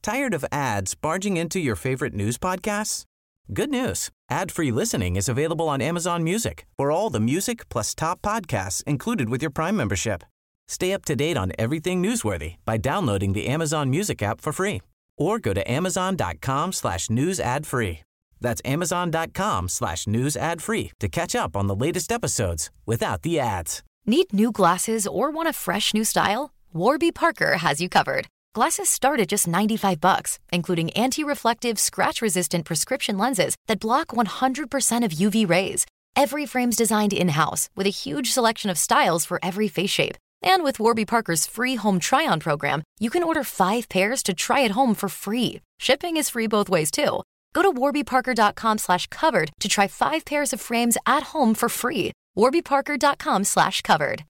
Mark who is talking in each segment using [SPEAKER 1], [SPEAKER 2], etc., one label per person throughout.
[SPEAKER 1] Tired of ads barging into your favorite news podcasts? Good news. Ad-free listening is available on Amazon Music for all the music plus top podcasts included with your Prime membership. Stay up to date on everything newsworthy by downloading the Amazon Music app for free or go to amazon.com/news ad free. That's amazon.com/news ad free to catch up on the latest episodes without the ads.
[SPEAKER 2] Need new glasses or want a fresh new style? Warby Parker has you covered. Glasses start at just $95, including anti-reflective, scratch-resistant prescription lenses that block 100% of UV rays. Every frame's designed in-house with a huge selection of styles for every face shape. And with Warby Parker's free home try-on program, you can order 5 pairs to try at home for free. Shipping is free both ways, too. Go to warbyparker.com/covered to try 5 pairs of frames at home for free. warbyparker.com/covered.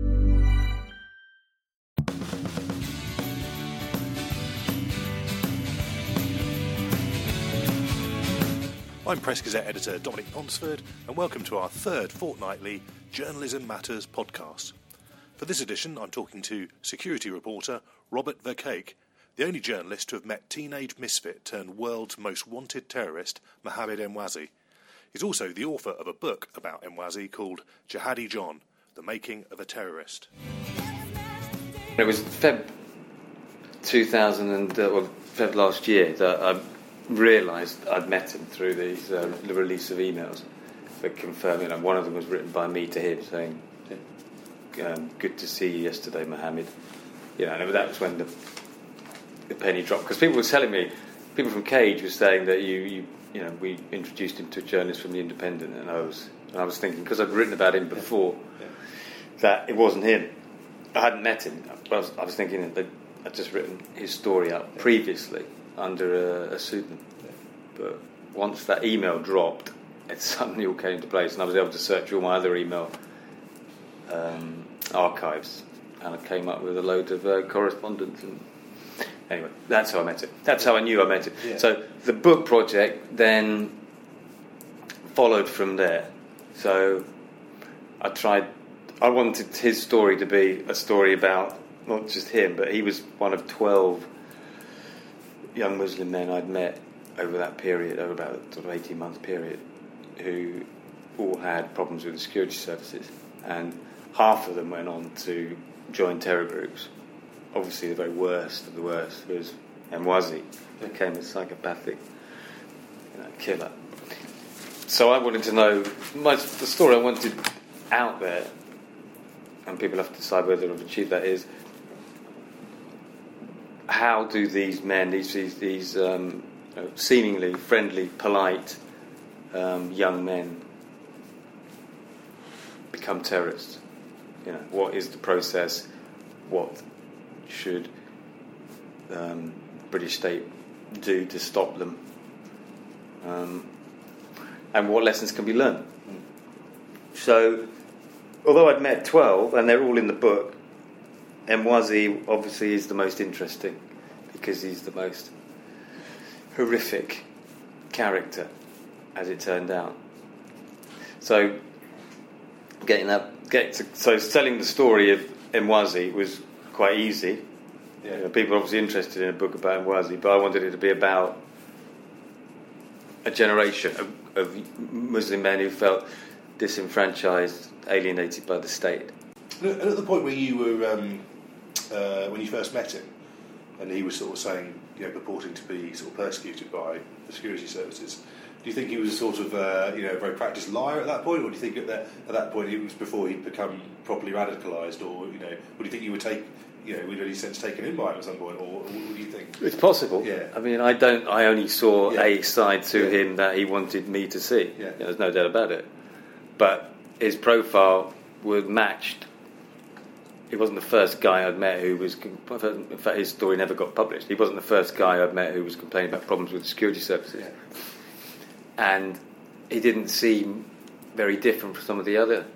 [SPEAKER 3] I'm Press Gazette editor Dominic Ponsford, and welcome to our third fortnightly Journalism Matters podcast. For this edition, I'm talking to security reporter Robert Vercake, the only journalist to have met teenage misfit turned world's most wanted terrorist Mohammed Emwazi. He's also the author of a book about Emwazi called Jihadi John, The Making of a Terrorist.
[SPEAKER 4] It was Feb 2000 Feb last year that I realised I'd met him through the release of emails that confirmed. One of them was written by me to him saying, "Good to see you yesterday, Mohammed." And that was when the penny dropped, because people were telling me, people from Cage were saying that we introduced him to a journalist from the Independent, and I was thinking, because I'd written about him before, that it wasn't him. I hadn't met him, but I was thinking that I'd just written his story out previously under a pseudonym. But once that email dropped, it suddenly all came into place, and I was able to search all my other email archives, and I came up with a load of correspondence. And anyway, that's how I met him. That's how I knew I met him. Yeah. So the book project then followed from there. So I wanted his story to be a story about not just him, but he was one of 12 young Muslim men I'd met over that period, over about a sort of 18-month period, who all had problems with the security services, and half of them went on to join terror groups. Obviously, the very worst of the worst was Emwazi, who became a psychopathic killer. So I wanted to know, the story I wanted out there, and people have to decide whether I've achieved that, is how do these men, these seemingly friendly, polite young men become terrorists? What is the process? What should the British state do to stop them? And what lessons can be learned? So, although I'd met 12, and they're all in the book, Emwazi obviously is the most interesting, because he's the most horrific character, as it turned out. So, telling the story of Emwazi was quite easy. Yeah. People are obviously interested in a book about Emwazi, but I wanted it to be about a generation of Muslim men who felt disenfranchised, alienated by the state.
[SPEAKER 3] And at the point where you were, when you first met him, and he was sort of saying, purporting to be sort of persecuted by the security services, do you think he was a sort of, a very practiced liar at that point, or do you think at that point it was before he'd become properly radicalised, or would you think you would take, would any sense taken in by him at some point, or what do you think?
[SPEAKER 4] It's possible. Yeah. I mean, I only saw a side to him that he wanted me to see.
[SPEAKER 3] Yeah.
[SPEAKER 4] There's no doubt about it. But his profile was matched. He wasn't the first guy I'd met who was... In fact, his story never got published. He wasn't the first guy I'd met who was complaining about problems with the security services.
[SPEAKER 3] Yeah.
[SPEAKER 4] And he didn't seem very different from some of the other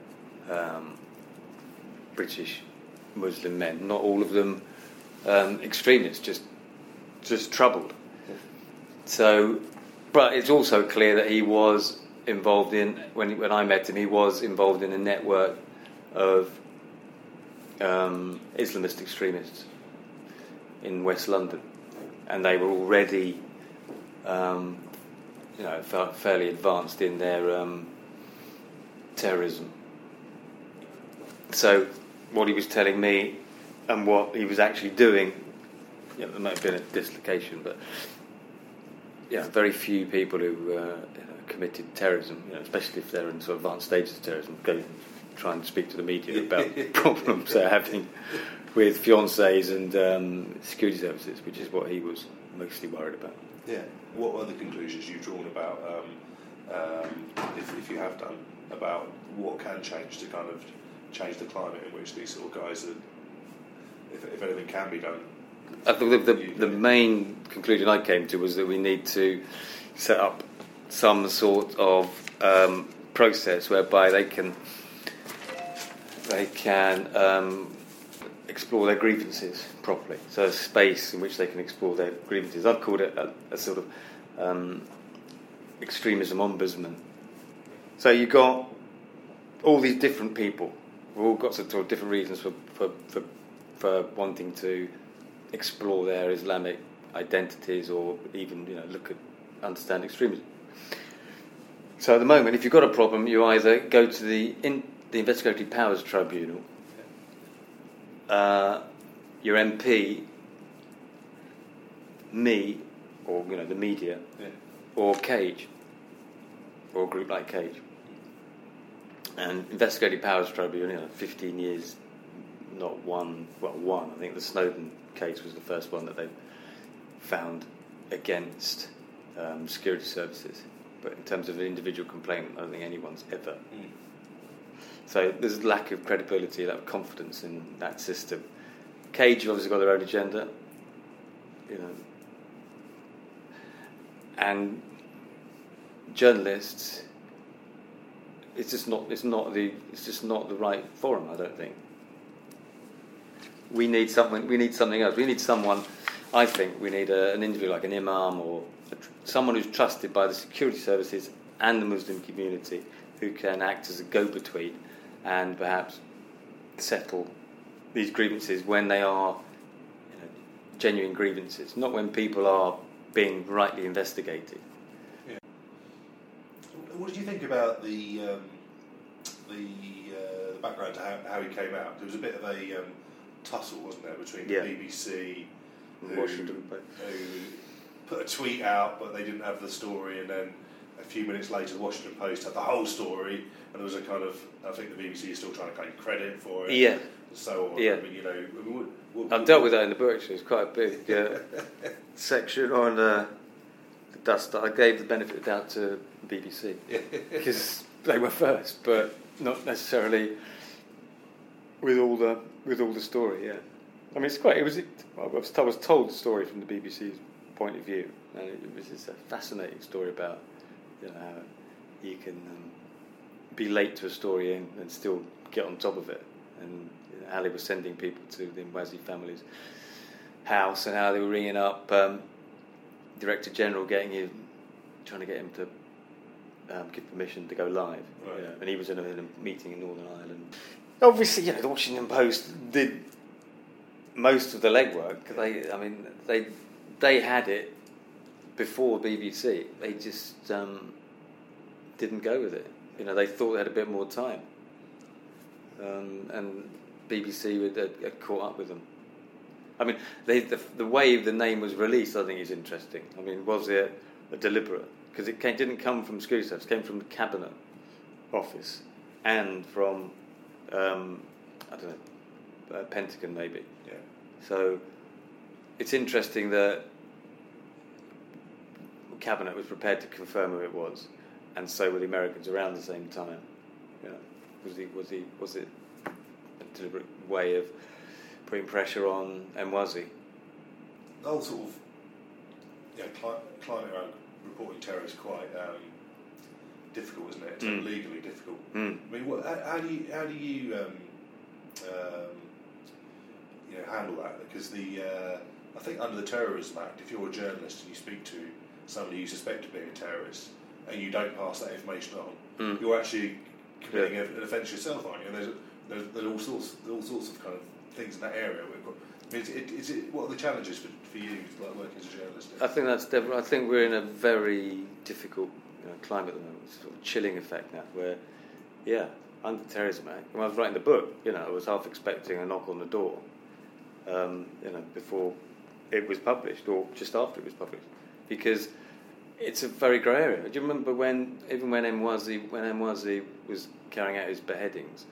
[SPEAKER 4] British Muslim men. Not all of them extremists, just troubled. Yeah. So, but it's also clear that he was involved in, when I met him, he was involved in a network of Islamist extremists in West London. and they were already, fairly advanced in their terrorism. So what he was telling me and what he was actually doing, there might have been a dislocation, but very few people who committed terrorism, especially if they're in sort of advanced stages of terrorism, go try and speak to the media about problems they're having with fiancés and security services, which is what he was mostly worried about.
[SPEAKER 3] Yeah. What other conclusions you've drawn about, if you have done, about what can change to kind of change the climate in which these sort of guys are, if anything can be done?
[SPEAKER 4] I think the main conclusion I came to was that we need to set up some sort of process whereby they can explore their grievances properly. So a space in which they can explore their grievances. I've called it a sort of extremism ombudsman. So you've got all these different people who've all got sort of different reasons for wanting to explore their Islamic identities or even understand extremism. So at the moment, if you've got a problem, you either go to the Investigatory Powers Tribunal, your MP, me, or the media, or Cage, or a group like Cage. And Investigatory Powers Tribunal, 15 years, not one. I think the Snowden case was the first one that they found against security services. But in terms of an individual complaint, I don't think anyone's ever. So there's a lack of credibility, lack of confidence in that system. Cage have obviously got their own agenda, and journalists. It's just not the right forum. I don't think. We need something else. We need someone. I think we need an individual like an imam or someone who's trusted by the security services and the Muslim community, who can act as a go-between and perhaps settle these grievances when they are genuine grievances, not when people are being rightly investigated.
[SPEAKER 3] Yeah. What did you think about the background to how he came out? There was a bit of a tussle, wasn't there, between the BBC,
[SPEAKER 4] Washington Post,
[SPEAKER 3] who put a tweet out, but they didn't have the story, and then a few minutes later, the Washington Post had the whole story, and there was a kind of, I think the BBC is still trying to claim credit for it.
[SPEAKER 4] Yeah.
[SPEAKER 3] And so on.
[SPEAKER 4] Yeah.
[SPEAKER 3] I mean,
[SPEAKER 4] I've dealt with that in the book, actually. It's quite a big section on the dust. I gave the benefit of the doubt to the BBC because they were first, but not necessarily with all the story. Yeah. I mean, I was told the story from the BBC's point of view, and it was just a fascinating story about how you can be late to a story and still get on top of it, and how they were sending people to the Mwazi family's house, and how they were ringing up Director General, trying to get him to give permission to go live.
[SPEAKER 3] Right.
[SPEAKER 4] And he was in a meeting in Northern Ireland. Obviously, the Washington Post did most of the legwork. They had it before BBC. They just didn't go with it. They thought they had a bit more time, and BBC had caught up with them. I mean, the way the name was released, I think, is interesting. I mean, was it a deliberate? Because it didn't come from security service. It came from the Cabinet Office and from Pentagon, maybe.
[SPEAKER 3] Yeah.
[SPEAKER 4] So it's interesting that Cabinet was prepared to confirm who it was, and so were the Americans around the same time. Was it a deliberate way of putting pressure on Mwazi?
[SPEAKER 3] The whole sort of climate around reporting terror is quite difficult, isn't it? It's legally difficult. I mean, how do you handle that? Because I think under the Terrorism Act, if you're a journalist and you speak to somebody you suspect of being a terrorist and you don't pass that information on, you're actually committing an offence yourself, aren't you? And there's all sorts of kind of things in that area. What are the challenges for you, like working as a journalist?
[SPEAKER 4] I think I think we're in a very difficult climate at the moment. It's sort of chilling effect now, where, under the Terrorism Act, when I was writing the book, I was half expecting a knock on the door, before it was published or just after it was published, because it's a very grey area. Do you remember when Emwazi was carrying out his beheadings?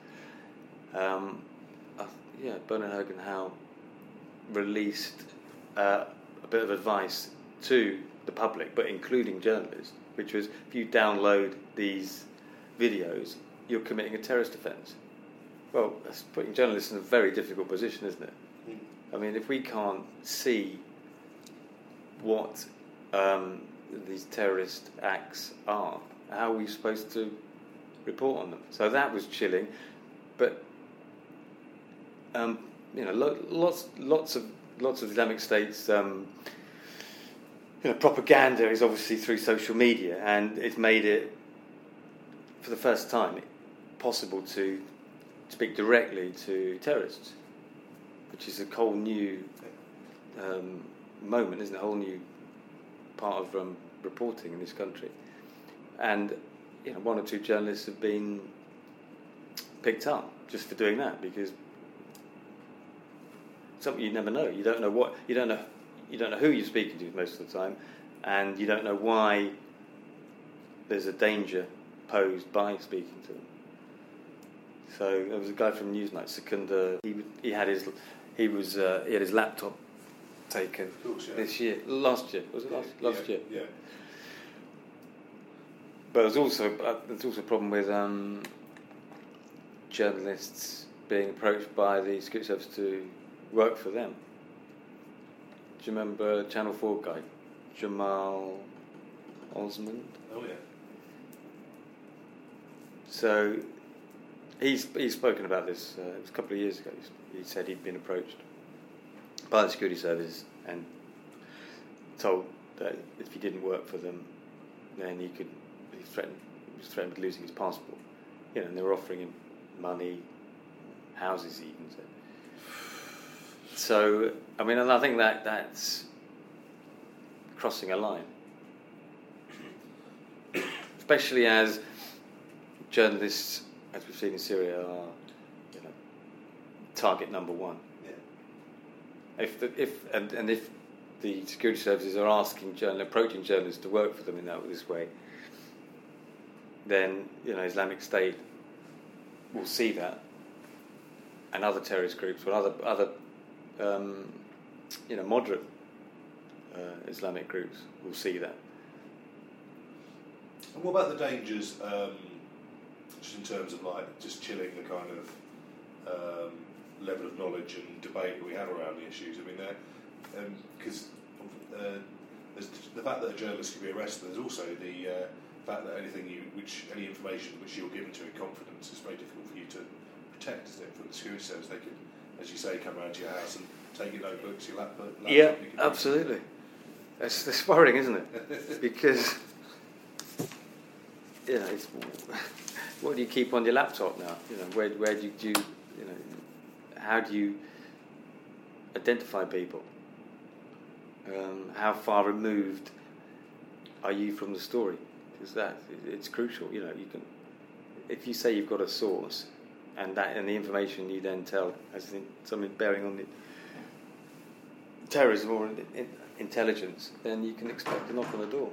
[SPEAKER 4] Bernard Hogan-Howe released a bit of advice to the public, but including journalists, which was, if you download these videos, you're committing a terrorist offence. Well, that's putting journalists in a very difficult position, isn't it? I mean, if we can't see what these terrorist acts are, how are we supposed to report on them? So that was chilling, but lots of Islamic State's propaganda is obviously through social media, and it's made it, for the first time, possible to speak directly to terrorists, which is a whole new moment, isn't it? A whole new part of reporting in this country. And one or two journalists have been picked up just for doing that, because something you never know. You don't know who you're speaking to most of the time, and you don't know why there's a danger posed by speaking to them. So there was a guy from Newsnight, Secunda. He had his laptop taken last year. Was it last year?
[SPEAKER 3] Yeah.
[SPEAKER 4] But there's also a problem with journalists being approached by the security service to work for them. Do you remember Channel 4 guy, Jamal Osmond?
[SPEAKER 3] Oh yeah.
[SPEAKER 4] So he's spoken about this. It was a couple of years ago. He said he'd been approached by the security service and told that if he didn't work for them, then he was threatened with losing his passport. And they were offering him money, houses, he even said. So, I mean, and I think that's crossing a line, especially as journalists, as we've seen in Syria, are target number one. Yeah. If the security services are approaching journalists to work for them in this way, then Islamic State will see that, and other terrorist groups or other moderate Islamic groups will see that.
[SPEAKER 3] And what about the dangers, just in terms of just chilling the kind of level of knowledge and debate that we have around the issues? I mean, because there's the fact that a journalist can be arrested. There's also the fact that any information which you're given to in confidence is very difficult for you to protect, isn't it? From the security service, they could, as you say, come round to your house and take your notebooks, your laptop.
[SPEAKER 4] Yeah, absolutely. That's worrying, isn't it? Because it's, what do you keep on your laptop now? Where do you how do you identify people? How far removed are you from the story? Because it's crucial. You can, if you say you've got a source, and the information you then tell has something bearing on the terrorism or intelligence, then you can expect a knock on the door.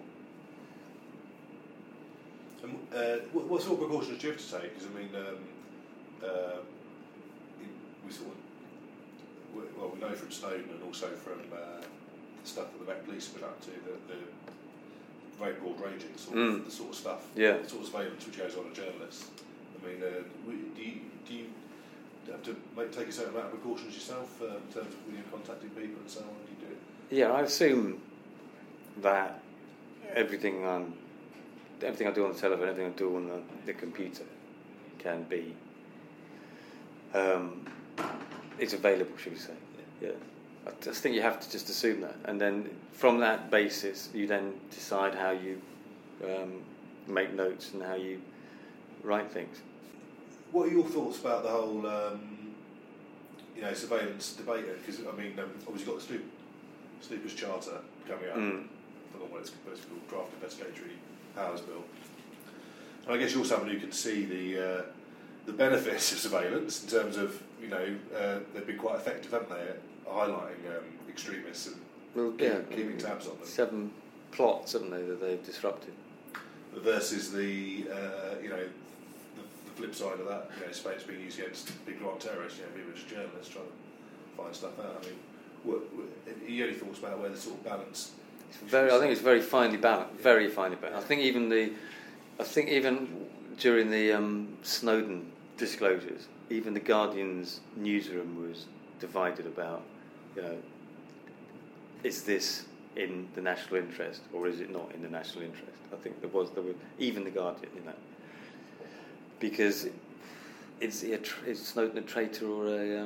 [SPEAKER 3] What sort of precautions do you have to take? Because we know from Snowden and also from stuff that the Met Police have been up to, the very broad ranging the sort of stuff, the sort of surveillance which goes on a journalist. I mean, do you have to take a certain amount of precautions yourself in terms of when you're contacting people and so on? Do you do it?
[SPEAKER 4] Yeah, I assume that everything I do on the telephone, everything I do on the computer can be it's available, should we say? Yeah. I just think you have to just assume that, and then from that basis, you then decide how you make notes and how you write things.
[SPEAKER 3] What are your thoughts about the whole surveillance debate, because obviously you've got the Snoopers Charter coming up. I forgot what it's supposed to be called, Draft Investigatory Powers Bill. And I guess you're someone who can see the benefits of surveillance in terms of they've been quite effective, haven't they, at highlighting extremists and keeping tabs on them.
[SPEAKER 4] 7 plots, haven't they, that they've disrupted.
[SPEAKER 3] Versus the flip side of that, surveillance being used against people who aren't terrorists, people just journalists trying to find stuff out. What are your thoughts about where the sort of balance?
[SPEAKER 4] I think it's very finely balanced. Very finely balanced. I think even during the Snowden disclosures, even the Guardian's newsroom was divided about, is this in the national interest or is it not in the national interest? I think there were even the Guardian in that, because is Snowden a traitor or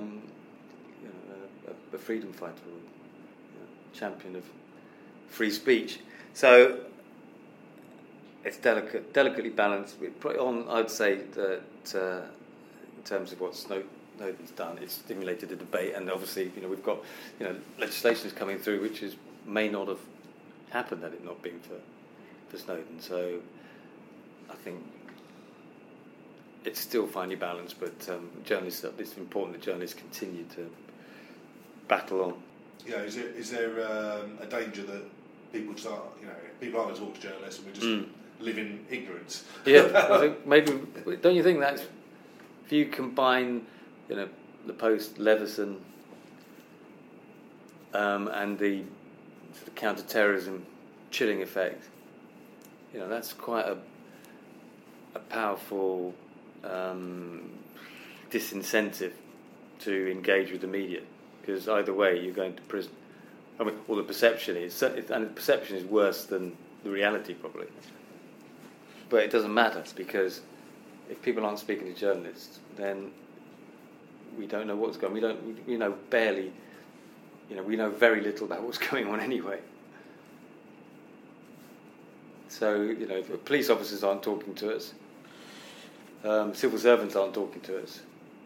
[SPEAKER 4] a freedom fighter or champion of free speech? So it's delicately balanced. I'd say that in terms of what Snowden's done, it's stimulated a debate, and obviously we've got legislation is coming through which may not have happened had it not been for Snowden. So I think it's still finely balanced, but it's important that journalists continue to battle on.
[SPEAKER 3] Yeah, is there a danger that people people aren't going to talk to journalists and we just live in ignorance?
[SPEAKER 4] Yeah, I think maybe. Don't you think that's, if you combine, the Post, Leveson, and the sort of counter-terrorism chilling effect, that's quite a powerful disincentive to engage with the media, because either way you're going to prison. Or the perception is, and the perception is worse than the reality probably. But it doesn't matter, because if people aren't speaking to journalists, then we don't know what's going on. We know barely, we know very little about what's going on anyway. So, if police officers aren't talking to us, civil servants aren't talking to us,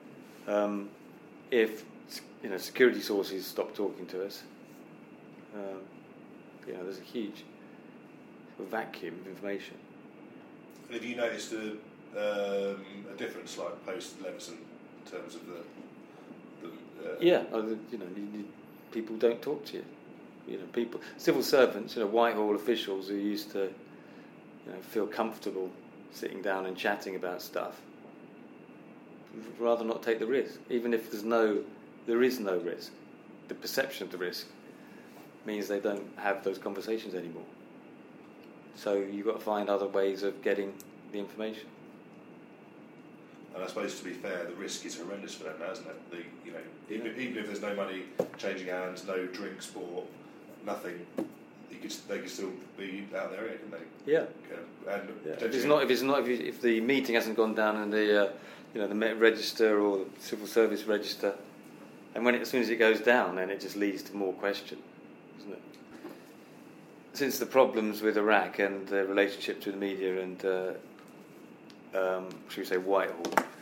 [SPEAKER 4] if security sources stop talking to us, there's a huge vacuum of information.
[SPEAKER 3] And have you noticed a difference, like post-Leveson, in terms of
[SPEAKER 4] people don't talk to you. Civil servants, Whitehall officials who used to, feel comfortable sitting down and chatting about stuff, would rather not take the risk, even if there is no risk. The perception of the risk means they don't have those conversations anymore. So you've got to find other ways of getting the information.
[SPEAKER 3] And I suppose, to be fair, the risk is horrendous for them now, isn't it? Even if there's no money changing hands, no drinks bought, nothing, they could still be out there, couldn't they?
[SPEAKER 4] Yeah.
[SPEAKER 3] And
[SPEAKER 4] if the meeting hasn't gone down in the Met Register or the Civil Service Register, and as soon as it goes down, then it just leads to more question, isn't it? Since the problems with Iraq and the relationship to the media and, should we say, Whitehall,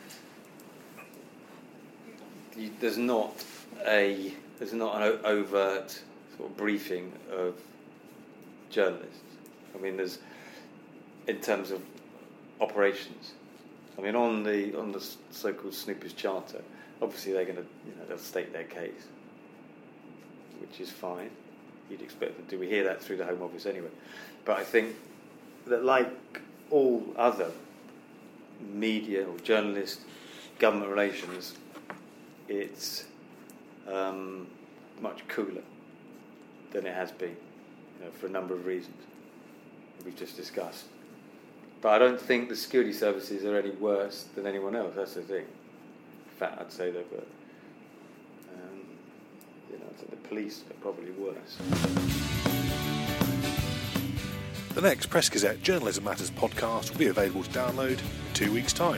[SPEAKER 4] there's not an overt sort of briefing of journalists. There's, in terms of operations. On the so-called Snoopers Charter, obviously they're going to, they'll state their case, which is fine. You'd expect them to. We hear that through the Home Office anyway. But I think that, like all other media or journalist, government relations, it's much cooler than it has been, for a number of reasons we've just discussed. But I don't think the security services are any worse than anyone else. That's the thing. In fact, I'd say they're the police are probably worse.
[SPEAKER 3] The next Press Gazette Journalism Matters podcast will be available to download in 2 weeks' time.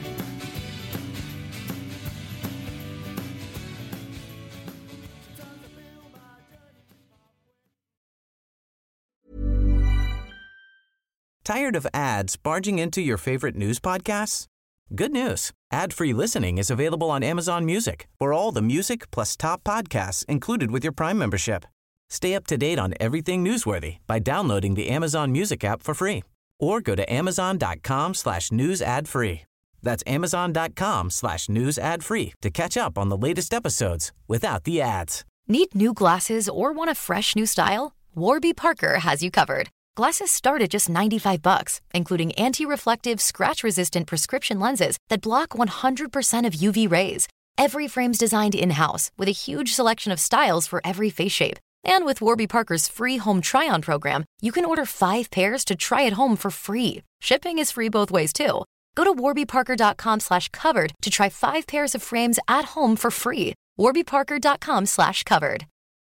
[SPEAKER 1] Tired of ads barging into your favorite news podcasts? Good news. Ad-free listening is available on Amazon Music for all the music plus top podcasts included with your Prime membership. Stay up to date on everything newsworthy by downloading the Amazon Music app for free or go to amazon.com/news ad free. That's amazon.com/news ad free to catch up on the latest episodes without the ads.
[SPEAKER 2] Need new glasses or want a fresh new style? Warby Parker has you covered. Glasses start at just $95, including anti-reflective, scratch-resistant prescription lenses that block 100% of UV rays. Every frame's designed in-house with a huge selection of styles for every face shape. And with Warby Parker's free home try-on program, you can order 5 pairs to try at home for free. Shipping is free both ways, too. Go to warbyparker.com/covered to try 5 pairs of frames at home for free. warbyparker.com/covered.